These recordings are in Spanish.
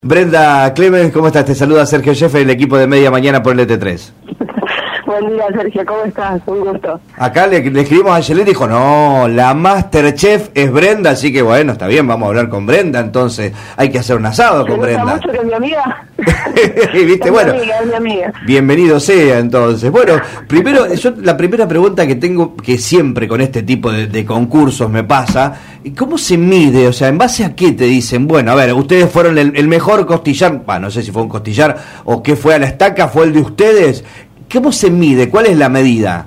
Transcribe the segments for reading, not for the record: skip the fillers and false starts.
Brenda Clemens, ¿cómo estás? Te saluda Sergio Jefe del equipo de Media Mañana por el ET3. Buen día, Sergio, ¿cómo estás? Un gusto. Acá le escribimos a Yelet y dijo, no, la Masterchef es Brenda, así que bueno, está bien, vamos a hablar con Brenda, entonces hay que hacer un asado con Brenda. Me gusta mucho que es mi amiga. ¿Viste? Es bueno, mi amiga, es mi amiga. Bienvenido sea, entonces. Bueno, primero, la primera pregunta que tengo, que siempre con este tipo de concursos me pasa, ¿cómo se mide? O sea, ¿en base a qué te dicen? Bueno, a ver, ustedes fueron el mejor costillar, no sé si fue un costillar o qué fue a la estaca, fue el de ustedes. ¿Cómo se mide? ¿Cuál es la medida?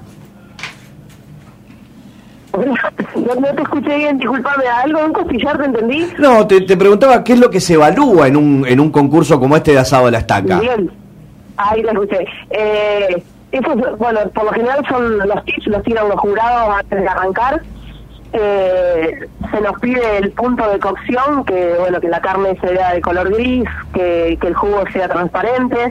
No te escuché bien, disculpame, ¿algo de un costillar te entendí? No, te preguntaba qué es lo que se evalúa en un concurso como este de asado a la estaca. Bien, ahí te escuché. Esos, bueno, por lo general son los tips, los tiran los jurados antes de arrancar. Se nos pide el punto de cocción, que bueno, que la carne se vea de color gris, que el jugo sea transparente.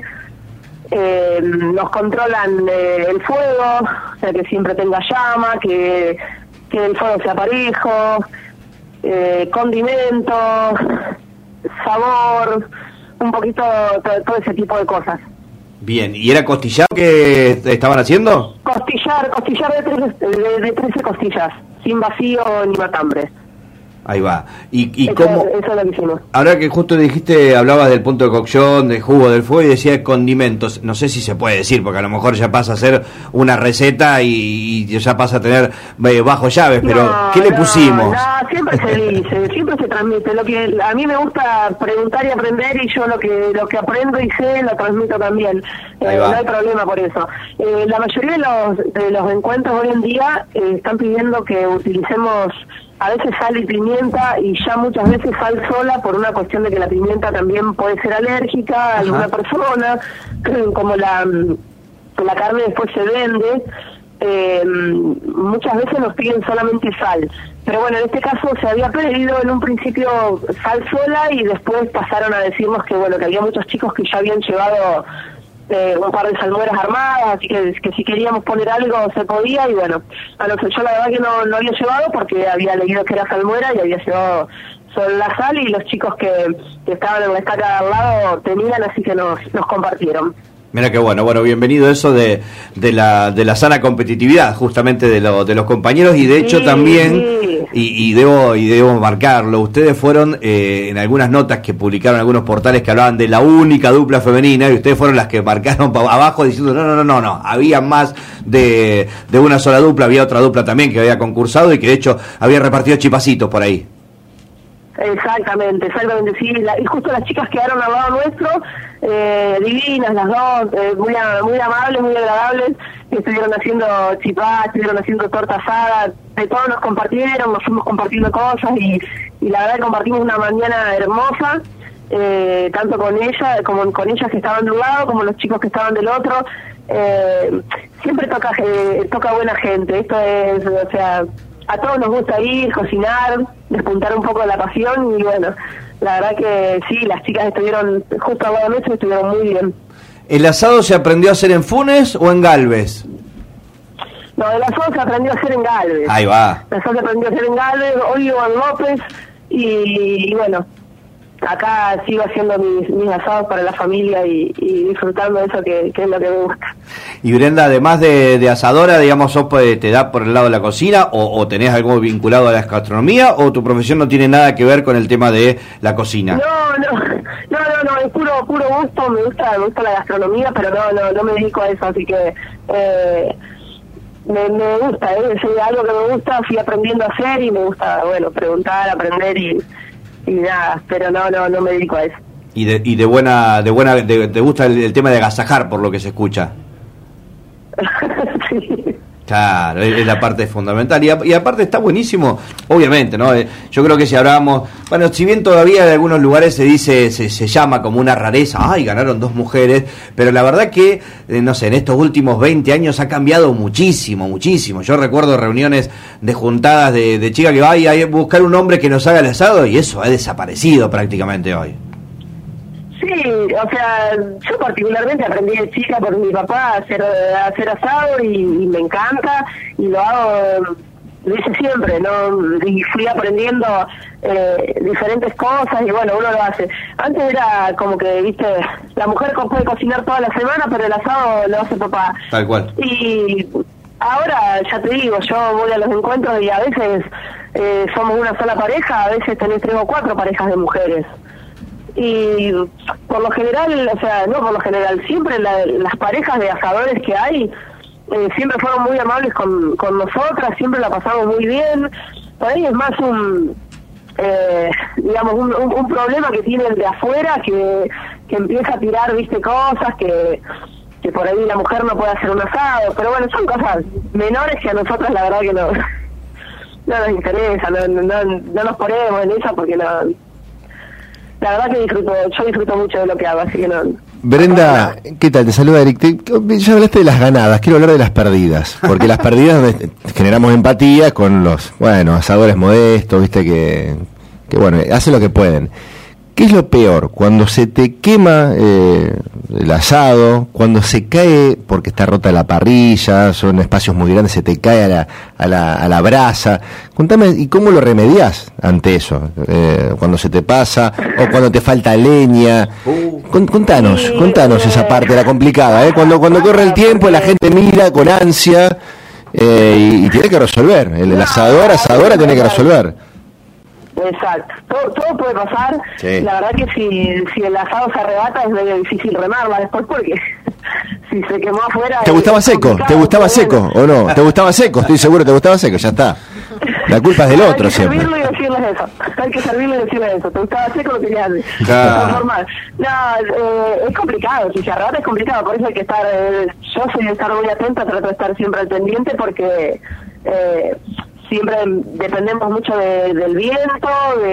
Nos controlan el fuego, o sea, que siempre tenga llama, que el fuego sea parejo, condimentos, sabor, un poquito todo ese tipo de cosas. Bien, ¿y era costillar que estaban haciendo? Costillar de 13 costillas, sin vacío ni matambre. Ahí va. ¿Y eso, cómo? Eso es lo que hicimos. Ahora que justo dijiste, hablabas del punto de cocción, del jugo, del fuego y decía condimentos. No sé si se puede decir, porque a lo mejor ya pasa a ser una receta y ya pasa a tener bajo llaves, pero ¿qué le pusimos? No, siempre se dice, siempre se transmite. Lo que a mí me gusta preguntar y aprender, y yo lo que aprendo y sé lo transmito también. No hay problema por eso. La mayoría de los encuentros hoy en día están pidiendo que utilicemos a veces sal y pimienta, y ya muchas veces sal sola, por una cuestión de que la pimienta también puede ser alérgica a alguna persona, como la carne después se vende, muchas veces nos piden solamente sal. Pero bueno, en este caso se había pedido en un principio sal sola, y después pasaron a decirnos que bueno, que había muchos chicos que ya habían llevado un par de salmueras armadas, así que si queríamos poner algo se podía. Y bueno, yo la verdad que no había llevado, porque había leído que era salmuera y había llevado solo la sal, y los chicos que estaban en la estaca al lado tenían, así que nos compartieron. Mira qué bueno, bienvenido eso de la sana competitividad, justamente de los compañeros, y de hecho sí, también, sí. Y debo marcarlo, ustedes fueron en algunas notas que publicaron algunos portales que hablaban de la única dupla femenina, y ustedes fueron las que marcaron abajo diciendo no, había más de una sola dupla, había otra dupla también que había concursado y que de hecho había repartido chipacitos por ahí. Exactamente, sí, y justo las chicas quedaron al lado nuestro, divinas las dos, muy amables, muy agradables, estuvieron haciendo chipá, estuvieron haciendo torta asada, de todo nos compartieron, nos fuimos compartiendo cosas, y la verdad que compartimos una mañana hermosa, tanto con ella, como con ellas que estaban de un lado, como los chicos que estaban del otro. Siempre toca buena gente, esto es, o sea, a todos nos gusta ir, cocinar, despuntar un poco la pasión, y bueno, la verdad que sí, las chicas estuvieron justo al lado nuestro, estuvieron muy bien. ¿El asado se aprendió a hacer en Funes o en Galvez? No, el asado se aprendió a hacer en Galvez. Ahí va. El asado se aprendió a hacer en Galvez, hoy vivo en López, y bueno, acá sigo haciendo mis asados para la familia y disfrutando de eso que es lo que me gusta. Y Brenda, además de asadora, digamos, ¿sos, te da por el lado de la cocina o tenés algo vinculado a la gastronomía, o tu profesión no tiene nada que ver con el tema de la cocina? No, es puro gusto, me gusta la gastronomía, pero no me dedico a eso, así que me gusta, es algo que me gusta, fui aprendiendo a hacer, y me gusta, bueno, preguntar, aprender y nada, pero no me dedico a eso. Y te gusta el tema de agasajar, por lo que se escucha. Sí. Claro, es la parte fundamental, y aparte está buenísimo, obviamente, ¿no? Yo creo que si hablábamos, bueno, si bien todavía en algunos lugares se llama como una rareza, ay, ganaron 2 mujeres, pero la verdad que, no sé, en estos últimos 20 años ha cambiado muchísimo. Yo recuerdo reuniones de juntadas de chicas que vayan a buscar un hombre que nos haga el asado, y eso ha desaparecido prácticamente hoy. Sí, o sea, yo particularmente aprendí de chica por mi papá a hacer asado, y me encanta, y lo hago dice siempre, ¿no? Y fui aprendiendo diferentes cosas y bueno, uno lo hace. Antes era como que, viste, la mujer puede cocinar toda la semana, pero el asado lo hace papá. Tal cual. Y ahora, ya te digo, yo voy a los encuentros y a veces somos una sola pareja, a veces tenés 3 o 4 parejas de mujeres. Y por lo general, o sea, no por lo general, siempre las parejas de asadores que hay siempre fueron muy amables con nosotras, siempre la pasamos muy bien. Por ahí es más digamos, un problema que tiene el de afuera, que empieza a tirar, viste, cosas que por ahí la mujer no puede hacer un asado, pero bueno, son cosas menores que a nosotras la verdad que no nos interesa, no nos ponemos en esa porque no. La verdad que yo disfruto mucho de lo que hago, así que no. Brenda, ¿qué tal? Te saluda Eric. Ya hablaste de las ganadas, quiero hablar de las perdidas, porque las perdidas generamos empatía con los, asadores modestos, viste, que bueno, hacen lo que pueden. ¿Qué es lo peor? Cuando se te quema el asado, cuando se cae porque está rota la parrilla, son espacios muy grandes, se te cae a la brasa. Contame, ¿y cómo lo remediás ante eso? Cuando se te pasa, o cuando te falta leña. Contanos esa parte, la complicada, cuando corre el tiempo, la gente mira con ansia y tiene que resolver. El asadora tiene que resolver. Exacto, todo puede pasar. Sí. La verdad que si el asado se arrebata es medio difícil remarla después porque si se quemó afuera... ¿Te gustaba seco? ¿Te gustaba seco o no? ¿Te gustaba seco? Estoy seguro que te gustaba seco, ya está. La culpa es del otro siempre. Hay que servirlo y decirles eso. Hay que servirlo y decirles eso. ¿Te gustaba seco o lo querías hacer? Claro. No, es complicado. Si se arrebata es complicado. Por eso hay que estar... yo soy de estar muy atenta, trato de estar siempre al pendiente porque... siempre dependemos mucho del viento,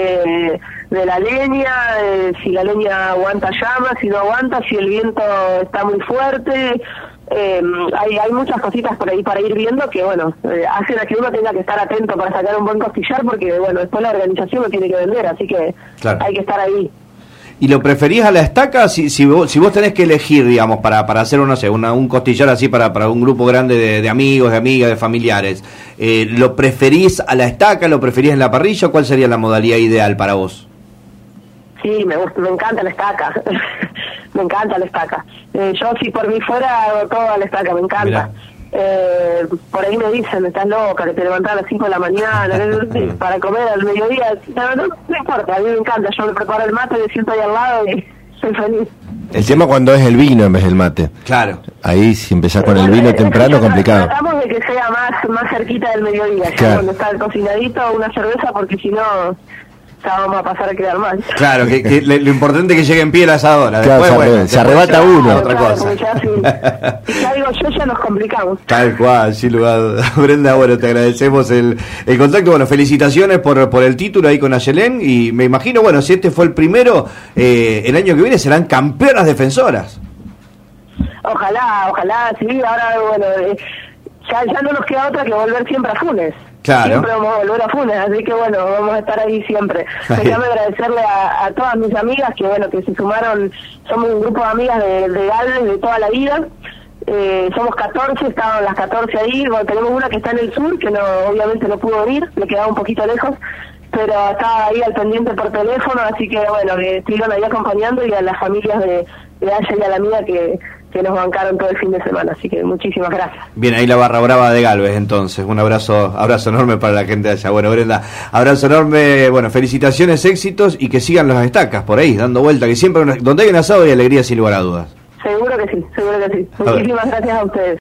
de la leña, si la leña aguanta llamas, si no aguanta, si el viento está muy fuerte. Hay muchas cositas por ahí para ir viendo que, bueno, hacen a que uno tenga que estar atento para sacar un buen costillar porque, bueno, después la organización lo tiene que vender, así que claro, hay que estar ahí. ¿Y lo preferís a la estaca si vos tenés que elegir, digamos, para hacer, no sé, un costillar así para un grupo grande de amigos, de amigas, de familiares? ¿Lo preferís a la estaca, lo preferís en la parrilla o cuál sería la modalidad ideal para vos? Sí, me encanta la estaca. Me encanta la estaca. Yo si por mí fuera hago todo a la estaca, me encanta. Por ahí me dicen, estás loca, que te levantás a las 5 de la mañana para comer al mediodía. No importa, a mí me encanta. Yo me preparo el mate, me siento ahí al lado y soy feliz. El tema cuando es el vino en vez del mate. Claro. Ahí si empezás con el vino temprano, complicado. Tratamos de que sea más cerquita del mediodía, claro, cuando está el cocinadito, una cerveza, porque si no... ya vamos a pasar a quedar mal. Claro, que lo importante es que llegue en pie la asadora. Claro, después, se arrebata uno. Otra cosa. Ya digo, ya nos complicamos. Tal cual, sin lugar. Brenda, bueno, te agradecemos el contacto. Bueno, felicitaciones por el título ahí con Ayelén. Y me imagino, bueno, si este fue el primero, el año que viene serán campeonas defensoras. Ojalá, sí. Ahora, bueno, ya no nos queda otra que volver siempre a Funes. Claro. Siempre vamos a volver a Funes, así que bueno, vamos a estar ahí siempre. Déjame agradecerle a todas mis amigas que bueno, que se sumaron. Somos un grupo de amigas de Galvez de toda la vida. Somos 14, estaban las 14 ahí. Bueno, tenemos una que está en el sur, que obviamente no pudo venir, le quedaba un poquito lejos, pero estaba ahí al pendiente por teléfono, así que bueno, que estuvieron ahí acompañando, y a las familias de Aya y a la mía que nos bancaron todo el fin de semana, así que muchísimas gracias. Bien, ahí la barra brava de Galvez, entonces, un abrazo enorme para la gente de allá. Bueno, Brenda, abrazo enorme, bueno, felicitaciones, éxitos, y que sigan las estacas por ahí, dando vuelta, que siempre donde hay un asado hay alegría sin lugar a dudas. Seguro que sí. Muchísimas gracias a ustedes.